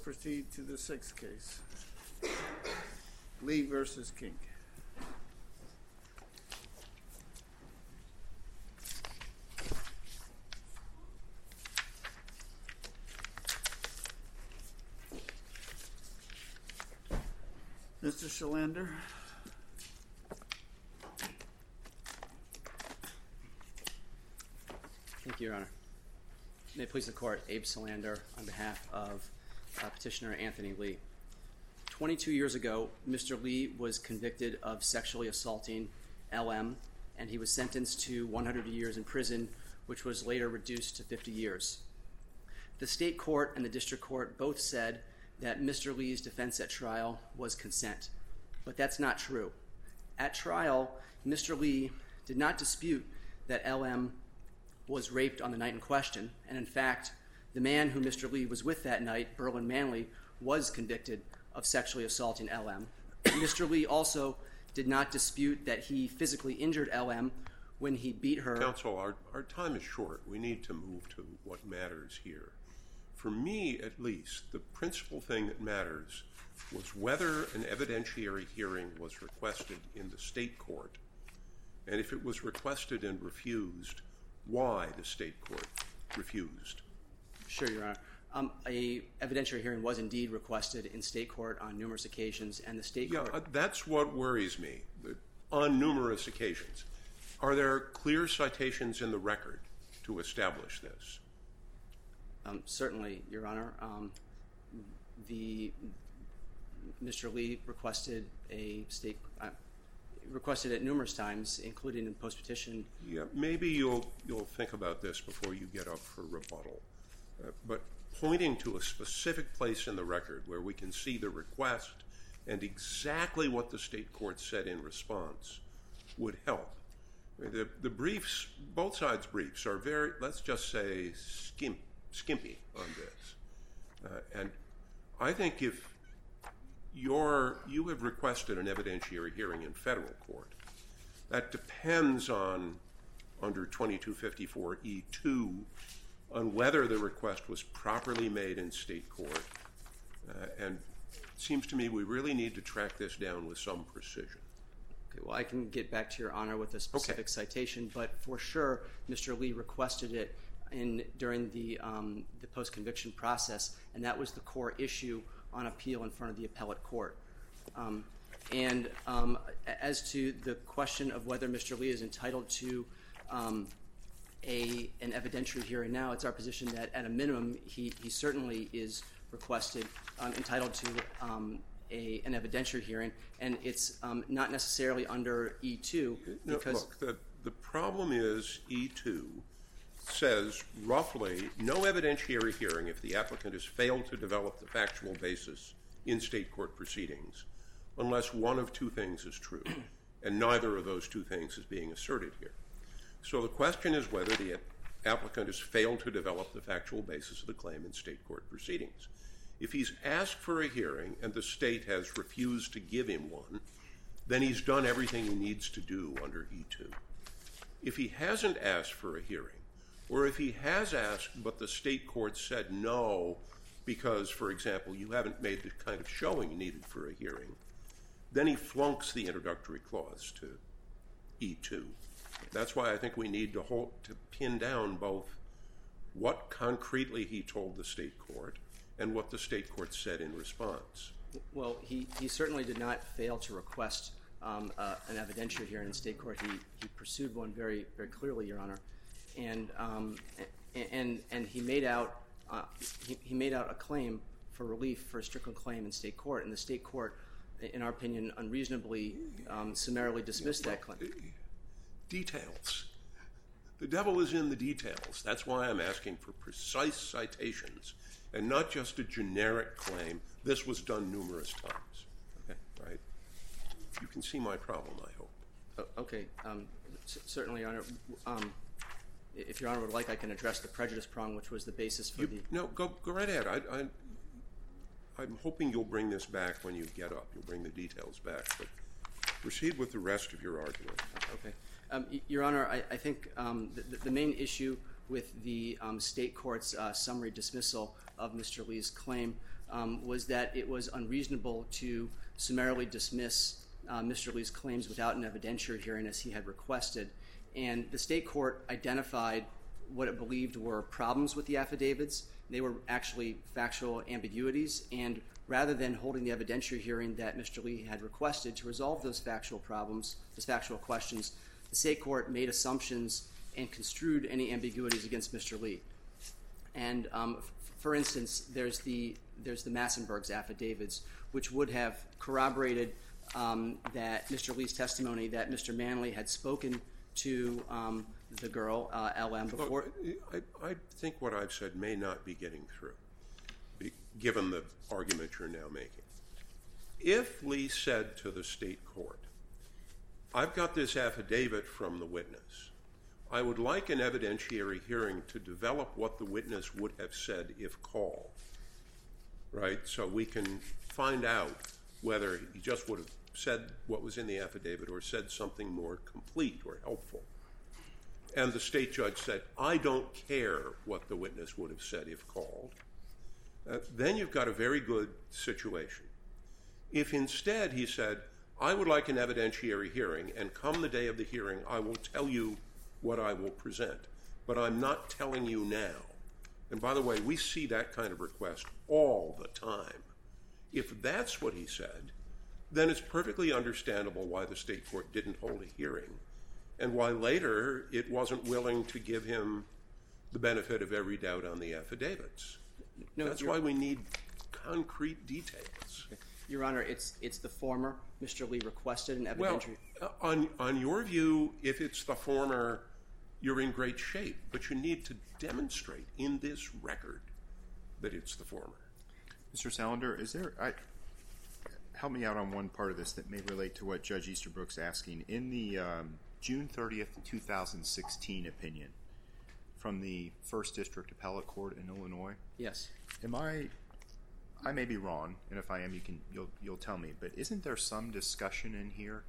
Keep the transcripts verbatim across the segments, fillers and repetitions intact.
proceed to the sixth case. Lee versus King. Mister Shalander. Thank you, Your Honor. May it please the Court, Abe Shalander on behalf of uh, Petitioner Anthony Lee. twenty-two years ago, Mister Lee was convicted of sexually assaulting L M, and he was sentenced to one hundred years in prison, which was later reduced to fifty years. The state court and the district court both said that Mister Lee's defense at trial was consent, but that's not true. At trial, Mister Lee did not dispute that L M was raped on the night in question, and in fact, the man who Mister Lee was with that night, Berlin Manley, was convicted of sexually assaulting L M. Mister Lee also did not dispute that he physically injured L M when he beat her. Counsel, our, our time is short. We need to move to what matters here. For me, at least, the principal thing that matters was whether an evidentiary hearing was requested in the state court, and if it was requested and refused, why the state court refused. Sure, Your Honor. Um, a evidentiary hearing was indeed requested in state court on numerous occasions, and the state yeah, court... Yeah, uh, that's what worries me, on numerous occasions. Are there clear citations in the record to establish this? Um, certainly, Your Honor. Um, the Mister Lee requested a state... Uh, requested it numerous times, including in post-petition. Yeah, maybe you'll you'll think about this before you get up for rebuttal. Uh, but pointing to a specific place in the record where we can see the request and exactly what the state court said in response would help. I mean, the, the briefs, both sides' briefs, are very, let's just say, skim, skimpy on this. Uh, and I think if You're, you have requested an evidentiary hearing in federal court. That depends on, under twenty-two fifty-four E two, on whether the request was properly made in state court. Uh, and it seems to me we really need to track this down with some precision. Okay, well, I can get back to Your Honor with a specific okay. citation, but for sure, Mister Lee requested it in, during the, um, the post-conviction process, and that was the core issue on appeal in front of the appellate court. Um, and um, as to the question of whether Mister Lee is entitled to um, a, an evidentiary hearing now, it's our position that at a minimum he, he certainly is requested, um, entitled to um, a, an evidentiary hearing, and it's um, not necessarily under E two. Because no, look, the, the problem is E two says roughly no evidentiary hearing if the applicant has failed to develop the factual basis in state court proceedings unless one of two things is true, and neither of those two things is being asserted here. So the question is whether the applicant has failed to develop the factual basis of the claim in state court proceedings. If he's asked for a hearing and the state has refused to give him one, then he's done everything he needs to do under E two. If he hasn't asked for a hearing, or if he has asked but the state court said no because, for example, you haven't made the kind of showing needed for a hearing, then he flunks the introductory clause to E two. That's why I think we need to, hold, to pin down both what concretely he told the state court and what the state court said in response. Well, he, he certainly did not fail to request um, uh, an evidentiary hearing in state court. He, he pursued one very, very clearly, Your Honor. And um, and and he made out uh, he, he made out a claim for relief for a Strickland claim in state court, and the state court, in our opinion, unreasonably um, summarily dismissed that claim. Details. The devil is in the details. That's why I'm asking for precise citations and not just a generic claim. This was done numerous times. Okay, right? You can see my problem, I hope. Oh, okay, um, c- certainly, Your Honor. Um, If Your Honor would like, I can address the prejudice prong, which was the basis for you, the... No, go, go right ahead. I, I, I'm hoping you'll bring this back when you get up. You'll bring the details back. But proceed with the rest of your argument. Okay. Um, Your Honor, I, I think um, the, the main issue with the um, state court's uh, summary dismissal of Mister Lee's claim um, was that it was unreasonable to summarily dismiss uh, Mister Lee's claims without an evidentiary hearing as he had requested. And the state court identified what it believed were problems with the affidavits. They were actually factual ambiguities, and rather than holding the evidentiary hearing that Mister Lee had requested to resolve those factual problems, those factual questions, the state court made assumptions and construed any ambiguities against Mister Lee. And um, f- for instance, there's the there's the Massenberg's affidavits, which would have corroborated um, that Mister Lee's testimony that Mister Manley had spoken to um, the girl, uh, L M, before. Look, I, I think what I've said may not be getting through, be, given the argument you're now making. If Lee said to the state court, I've got this affidavit from the witness, I would like an evidentiary hearing to develop what the witness would have said if called, right? So we can find out whether he just would have said what was in the affidavit or said something more complete or helpful. And the state judge said, I don't care what the witness would have said if called. Uh, then you've got a very good situation. If instead he said, I would like an evidentiary hearing, and come the day of the hearing, I will tell you what I will present, but I'm not telling you now. And by the way, we see that kind of request all the time. If that's what he said, then it's perfectly understandable why the state court didn't hold a hearing and why later it wasn't willing to give him the benefit of every doubt on the affidavits. No, that's why we need concrete details. Your Honor, it's it's the former. Mister Lee requested an evidentiary. Well, on, on your view, if it's the former, you're in great shape, but you need to demonstrate in this record that it's the former. Mister Salander, is there... I, help me out on one part of this that may relate to what Judge Easterbrook's asking. In the um, June thirtieth, twenty sixteen opinion from the First District Appellate Court in Illinois, yes, am I? I may be wrong, and if I am, you can you'll you'll tell me. But isn't there some discussion in here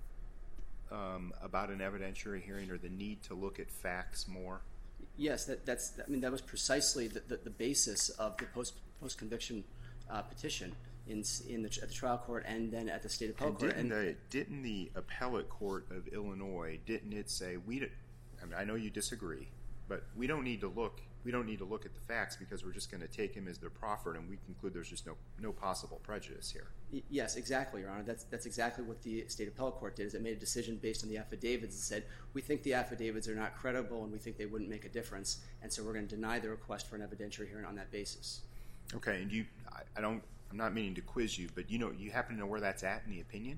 um, about an evidentiary hearing or the need to look at facts more? Yes, that, that's. I mean, that was precisely the, the, the basis of the post post conviction uh, petition in in the, at the trial court and then at the state appellate court. Didn't, and the, didn't the appellate court of Illinois, didn't it say we? Did, I mean, I know you disagree, but we don't need to look. We don't need to look at the facts because we're just going to take him as they're proffered, and we conclude there's just no no possible prejudice here. Yes, exactly, Your Honor. That's that's exactly what the state appellate court did. Is it made a decision based on the affidavits and said we think the affidavits are not credible and we think they wouldn't make a difference, and so we're going to deny the request for an evidentiary hearing on that basis. Okay, and you, I, I don't. I'm not meaning to quiz you, but you know, you happen to know where that's at in the opinion?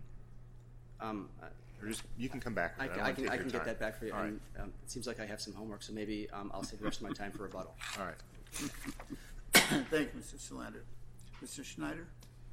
Um, or just you can come back. I, I, I can I can get that back for you. All and, um, it seems like I have some homework, so maybe um, I'll save the rest of my time for rebuttal. All right. Thank you, Mister Salander. Mister Schneider?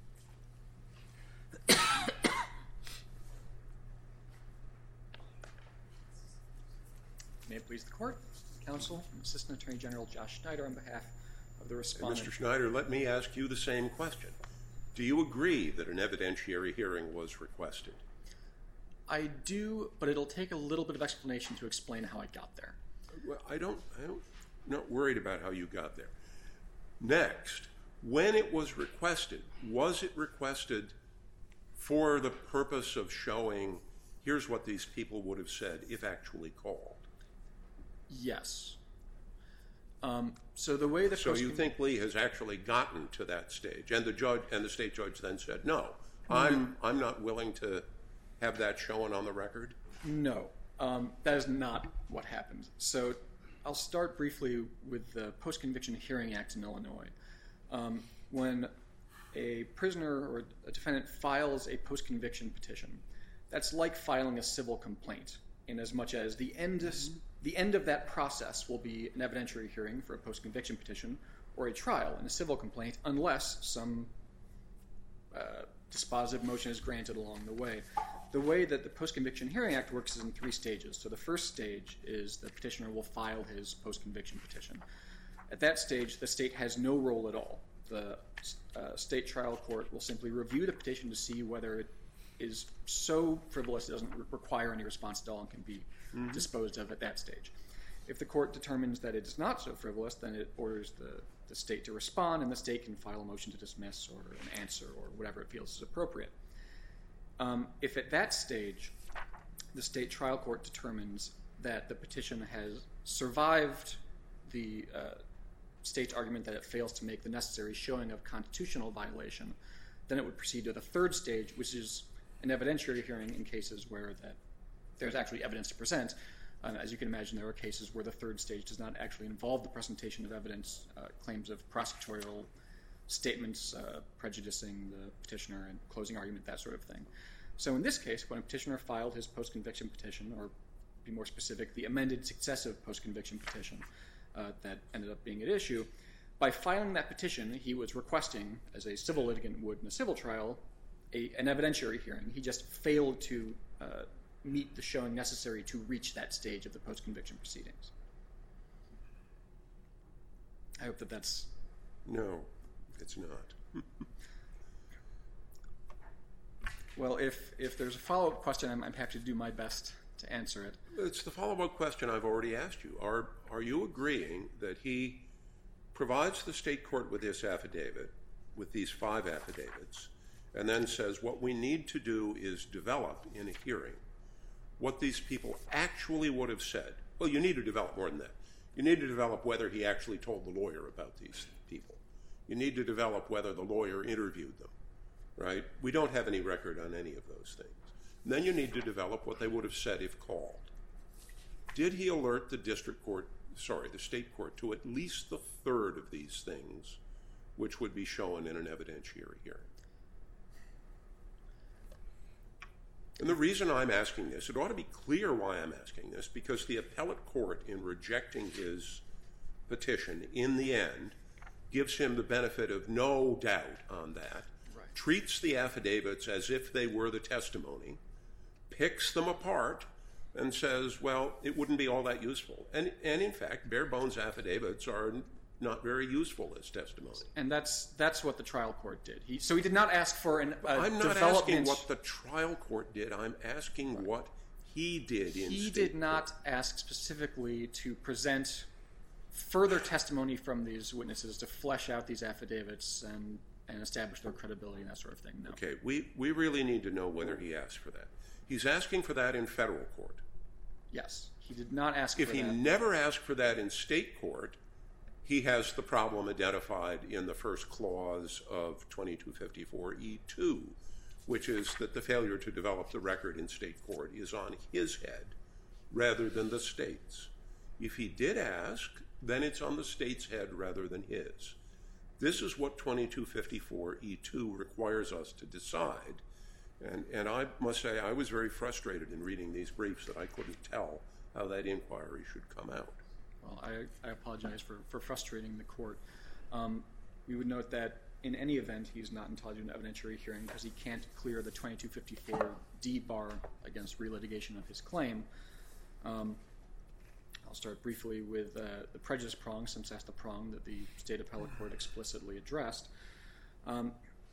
May it please the Court, Counsel, Assistant Attorney General Josh Schneider on behalf of the respondent. Mister Schneider, let me ask you the same question. Do you agree that an evidentiary hearing was requested? I do, but it'll take a little bit of explanation to explain how I got there. Well, I don't, I don't, I'm not worried about how you got there. Next, when it was requested, was it requested for the purpose of showing here's what these people would have said if actually called? Yes. Um, so the way the so you think Lee has actually gotten to that stage, and the judge and the state judge then said, "No, mm-hmm. I'm I'm not willing to have that shown on the record." No, um, that is not what happened. So I'll start briefly with the Post-Conviction Hearing Act in Illinois. Um, when a prisoner or a defendant files a post-conviction petition, that's like filing a civil complaint, in as much as the end is, the end of that process will be an evidentiary hearing for a post-conviction petition or a trial in a civil complaint, unless some uh, dispositive motion is granted along the way. The way that the Post-Conviction Hearing Act works is in three stages. So the first stage is the petitioner will file his post-conviction petition. At that stage, the state has no role at all. The uh, state trial court will simply review the petition to see whether it is so frivolous it doesn't re- require any response at all and can be mm-hmm. disposed of at that stage. If the court determines that it is not so frivolous, then it orders the, the state to respond, and the state can file a motion to dismiss or an answer or whatever it feels is appropriate. Um, if at that stage the state trial court determines that the petition has survived the uh, state's argument that it fails to make the necessary showing of constitutional violation, then it would proceed to the third stage, which is an evidentiary hearing in cases where that there's actually evidence to present. Um, as you can imagine, there are cases where the third stage does not actually involve the presentation of evidence, uh, claims of prosecutorial statements uh, prejudicing the petitioner and closing argument, that sort of thing. So in this case, when a petitioner filed his post-conviction petition, or to be more specific, the amended successive post-conviction petition uh, that ended up being at issue, by filing that petition, he was requesting, as a civil litigant would in a civil trial, a, an evidentiary hearing. He just failed to uh, meet the showing necessary to reach that stage of the post-conviction proceedings. I hope that that's... No, it's not. Well, if, if there's a follow-up question, I'm, I'm happy to do my best to answer it. It's the follow-up question I've already asked you. Are, are you agreeing that he provides the state court with this affidavit, with these five affidavits, and then says what we need to do is develop in a hearing what these people actually would have said? Well, you need to develop more than that. You need to develop whether he actually told the lawyer about these people. You need to develop whether the lawyer interviewed them, right? We don't have any record on any of those things. And then you need to develop what they would have said if called. Did he alert the district court, sorry, the state court, to at least the third of these things, which would be shown in an evidentiary hearing? And the reason I'm asking this, it ought to be clear why I'm asking this, because the appellate court, in rejecting his petition, in the end, gives him the benefit of no doubt on that, right. Treats the affidavits as if they were the testimony, picks them apart, and says, well, it wouldn't be all that useful. And, and in fact, bare-bones affidavits are not very useful as testimony. And that's that's what the trial court did. He, so he did not ask for an uh, I'm not development. asking what the trial court did. I'm asking right. what he did in He state did not court. ask specifically to present further testimony from these witnesses to flesh out these affidavits and, and establish their credibility and that sort of thing. No. Okay, we, we really need to know whether he asked for that. He's asking for that in federal court. Yes, he did not ask if for he that. never asked for that in state court, he has the problem identified in the first clause of twenty-two fifty-four E two, which is that the failure to develop the record in state court is on his head rather than the state's. If he did ask, then it's on the state's head rather than his. This is what twenty-two fifty-four E two requires us to decide. And, and I must say I was very frustrated in reading these briefs that I couldn't tell how that inquiry should come out. Well, I, I apologize for, for frustrating the court. Um, we would note that in any event, he's not entitled to an evidentiary hearing because he can't clear the twenty-two fifty-four D bar against relitigation of his claim. Um, I'll start briefly with uh, the prejudice prong, since that's the prong that the state appellate court explicitly addressed. Um,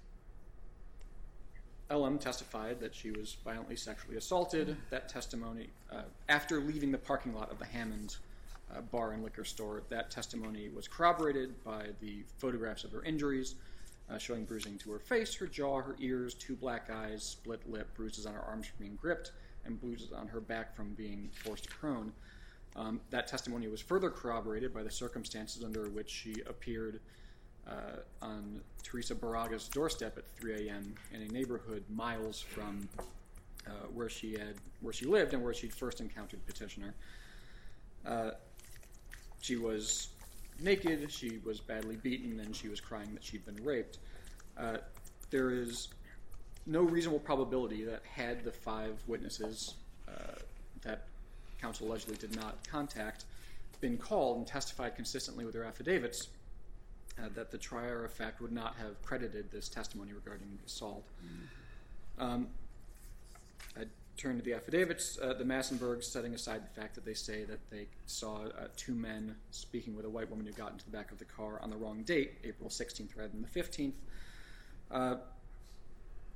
L M testified that she was violently sexually assaulted. That testimony, uh, after leaving the parking lot of the Hammond uh, bar and liquor store, that testimony was corroborated by the photographs of her injuries, uh, showing bruising to her face, her jaw, her ears, two black eyes, split lip, bruises on her arms from being gripped, and bruises on her back from being forced prone. Um, that testimony was further corroborated by the circumstances under which she appeared Uh, on Teresa Baraga's doorstep at three a.m. in a neighborhood miles from uh, where she had where she lived and where she'd first encountered Petitioner. Uh, she was naked, she was badly beaten, and she was crying that she'd been raped. Uh, there is no reasonable probability that had the five witnesses uh, that counsel allegedly did not contact been called and testified consistently with their affidavits, Uh, that the trier of fact would not have credited this testimony regarding the assault. Um, I turn to the affidavits. Uh, the Massenbergs, setting aside the fact that they say that they saw uh, two men speaking with a white woman who got into the back of the car on the wrong date, April sixteenth rather than the fifteenth, uh,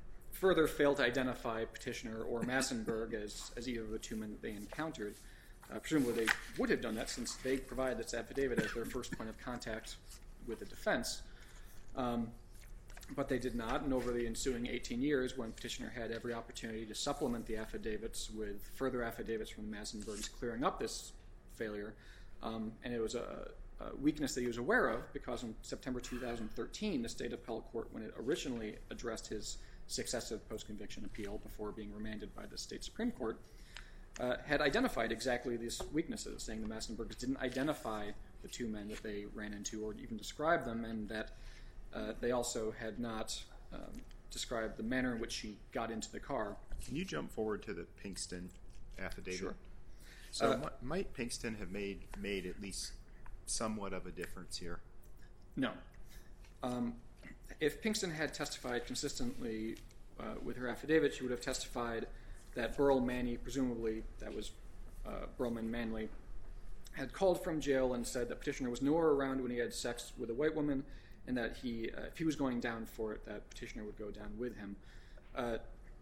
further failed to identify Petitioner or Massenberg as, as either of the two men that they encountered. Uh, presumably they would have done that since they provided this affidavit as their first point of contact with the defense. Um, but they did not, and over the ensuing eighteen years, when petitioner had every opportunity to supplement the affidavits with further affidavits from the Massenburgs clearing up this failure, um, and it was a, a weakness that he was aware of because in September two thousand thirteen, the state appellate court, when it originally addressed his successive post-conviction appeal before being remanded by the state Supreme Court, uh, had identified exactly these weaknesses, saying the Massenburgs didn't identify the two men that they ran into or even describe them, and that uh, they also had not um, described the manner in which she got into the car. Can you jump forward to the Pinkston affidavit? Sure. So Uh, might Pinkston have made made at least somewhat of a difference here? No. Um, if Pinkston had testified consistently uh, with her affidavit, she would have testified that Burl Manny, presumably that was uh, Burlman Manley, had called from jail and said that petitioner was nowhere around when he had sex with a white woman, and that he, uh, if he was going down for it, that petitioner would go down with him. Uh,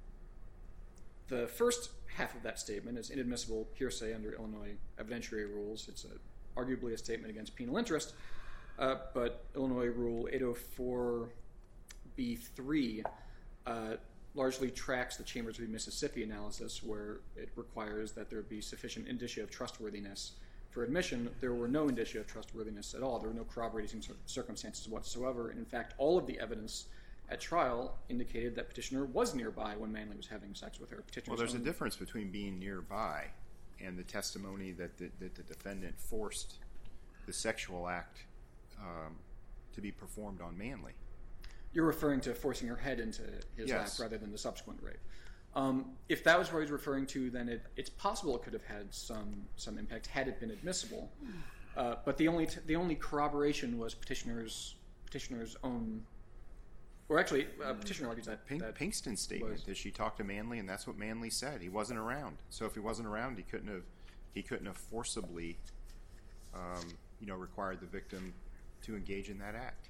the first half of that statement is inadmissible hearsay under Illinois evidentiary rules. It's a, arguably a statement against penal interest, uh, but Illinois Rule eight oh four B three uh, largely tracks the Chambers v. Mississippi analysis, where it requires that there be sufficient indicia of trustworthiness for admission. There were no indicia of trustworthiness at all. There were no corroborating circumstances whatsoever. And in fact, all of the evidence at trial indicated that petitioner was nearby when Manley was having sex with her. Well, there's a difference between being nearby and the testimony that the, that the defendant forced the sexual act um, to be performed on Manley. You're referring to forcing her head into his Yes. lap rather than the subsequent rape. Um, if that was what he was referring to, then it, it's possible it could have had some some impact had it been admissible. Uh, but the only t- the only corroboration was petitioner's petitioner's own, or actually, uh, petitioner argues that, Pink, that Pinkston's statement was- that she talked to Manley, and that's what Manley said. He wasn't around. So if he wasn't around, he couldn't have he couldn't have forcibly, um, you know, required the victim to engage in that act.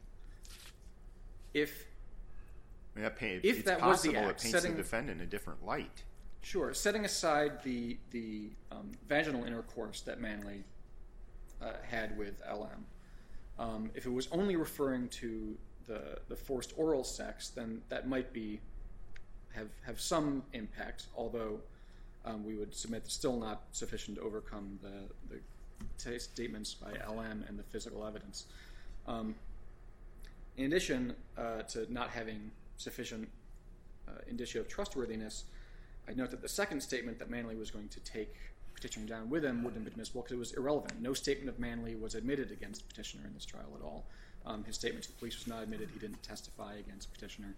if I mean, that pay, If it's that was the possible act, it paints setting- the defendant in a different light. Sure. Setting aside the the um, vaginal intercourse that Manley uh, had with L M, um, if it was only referring to the the forced oral sex, then that might be have have some impact. Although um, we would submit still not sufficient to overcome the the t- statements by L M and the physical evidence. Um, in addition uh, to not having sufficient uh, indicia of trustworthiness, I note that the second statement that Manley was going to take petitioner down with him wouldn't have been admissible because it was irrelevant. No statement of Manley was admitted against petitioner in this trial at all. Um, his statement to the police was not admitted. He didn't testify against petitioner.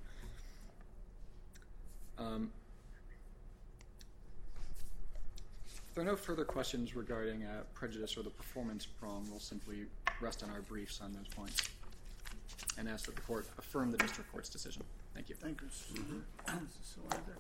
Um, if there are no further questions regarding uh, prejudice or the performance prong, we'll simply rest on our briefs on those points and ask that the court affirm the district court's decision. Thank you. Thank you, Mister Solander.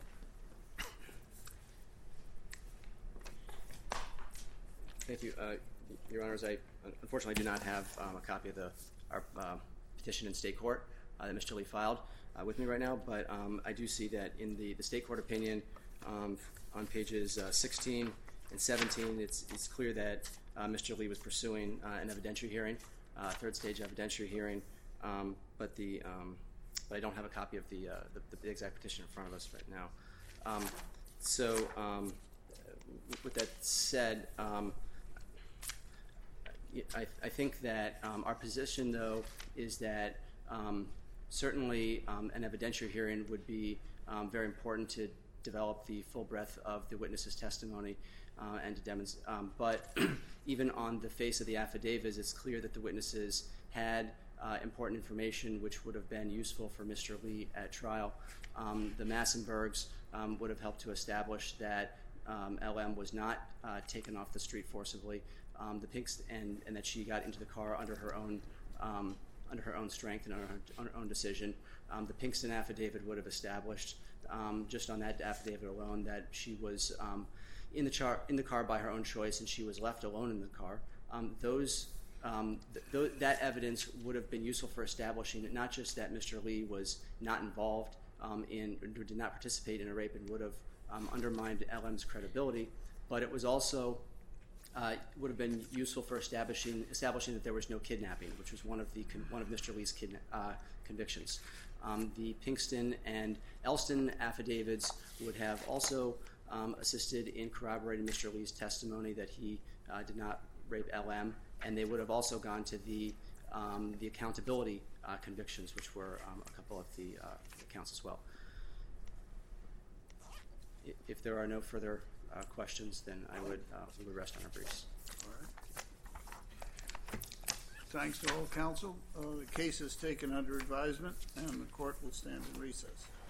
Thank you, uh, Your Honors. I unfortunately do not have um, a copy of the our uh, petition in state court uh, that Mister Lee filed uh, with me right now, but um, I do see that in the, the state court opinion um, on pages uh, sixteen and seventeen, it's it's clear that uh, Mister Lee was pursuing uh, an evidentiary hearing, uh, third stage evidentiary hearing, um, but the um, but I don't have a copy of the, uh, the the exact petition in front of us right now. Um, so um, with that said, um, I, I think that um, our position, though, is that um, certainly um, an evidentiary hearing would be um, very important to develop the full breadth of the witness's testimony uh, and to demonstrate. Um, but even on the face of the affidavits, it's clear that the witnesses had uh, important information which would have been useful for Mister Lee at trial. Um, the Massenburgs um, would have helped to establish that um, L M was not uh, taken off the street forcibly. Um, the Pinks and, and that she got into the car under her own um, under her own strength and under her, on her own decision. Um, the Pinkston affidavit would have established um, just on that affidavit alone that she was um, in the char- in the car by her own choice and she was left alone in the car. Um, those um, th- th- that evidence would have been useful for establishing not just that Mister Lee was not involved um, in or did not participate in a rape and would have um, undermined L M's credibility, but it was also uh, would have been useful for establishing establishing that there was no kidnapping, which was one of the con- one of Mister Lee's kidna- uh, convictions. Um, the Pinkston and Elston affidavits would have also um, assisted in corroborating Mister Lee's testimony that he uh, did not rape L M, and they would have also gone to the um, the accountability uh, convictions, which were um, a couple of the uh, accounts as well. If there are no further uh, questions, then I would uh, we would rest on our briefs. All right. Thanks to all counsel. Uh, the case is taken under advisement, and the court will stand in recess.